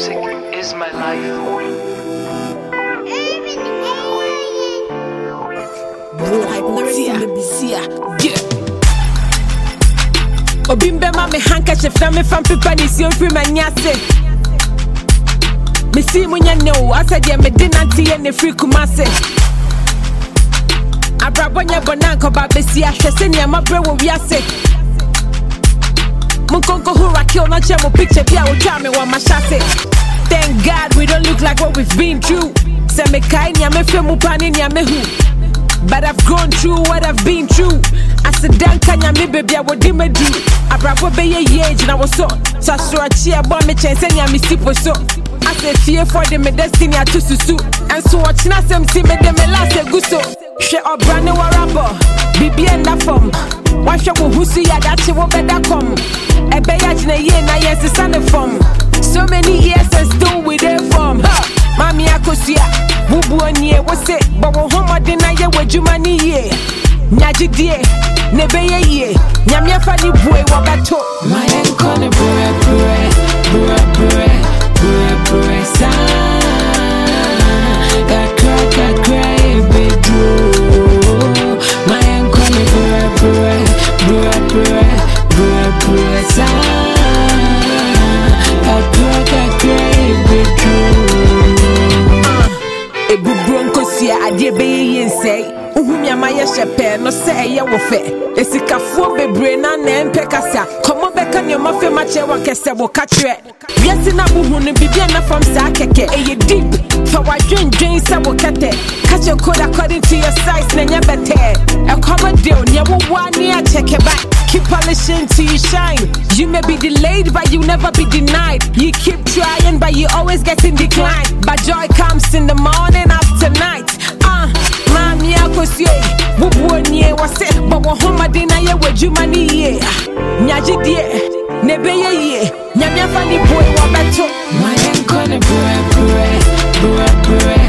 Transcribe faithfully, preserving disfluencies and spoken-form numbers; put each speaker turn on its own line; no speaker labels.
Music is my life.
Obimbe ma me handkerchief na me fan paper ni si ofri manyase. Me si munya no asa dia me dinanti ye ne free kumase. Abrabonya bonanko ba besi ahwese ne ma bre wo wiase. Munkonko hura kill na chemo picture bia wo twa me wa mashase. Thank God we don't look like what we've been through. Se me kai nya me fe mu pani nya me hu. But I've gone through what I've been through. I said, Dankanya, me baby, I would do my do. I brought a baby age and I was so. So I saw a cheer, but me chance and ya me sleep was so. I said, fear for them, my destiny, I to susu. And so watching us, I'm seeing me, them, last a gusto. Share up brand new rapper, B B and that form. Watch your who see ya, that you will better come. A bayaj in a year, now yes, it's on the form. So many years and still with their form. Mami, I could see ya. Bubu on ye, what's it? But we're home, I deny you with you money, yeah. Nyaji die, nebe ye ye. Nyamia fani boy, wabato.
My uncle, ne boy, boy, boy, boy, boy, boy, sa. Kakra, kakra, ebe do. My uncle, ne boy, boy, boy, boy, boy, boy, sa. Kakra, kakra, ebe do.
Ebu bronco siya, adye beye yen say. Uhumi amaya shepe, no se ye wo fe. Esikafuo bebre na na mpe kasa. Komo beka ni ma fe ma che wa kese wo ka tre. Wiase na buhu ni bibia na fam sa keke. Eye deep, fa wa dwen dwen sa wo kete. Catch your code according to your size na nya bete. A common deal, nya wo wa ni a check it back. Keep polishing till you shine. You may be delayed, but you never be denied. You keep trying, but you always getting declined. But joy comes in the morning after night. Uh, Mami akosye, bubu onye wase, but wo homa dina ye wejumani ye. Nyaji die, nebe ye ye, nyamia fani boy wabeto.
My uncle, ne boy, boy, boy, boy.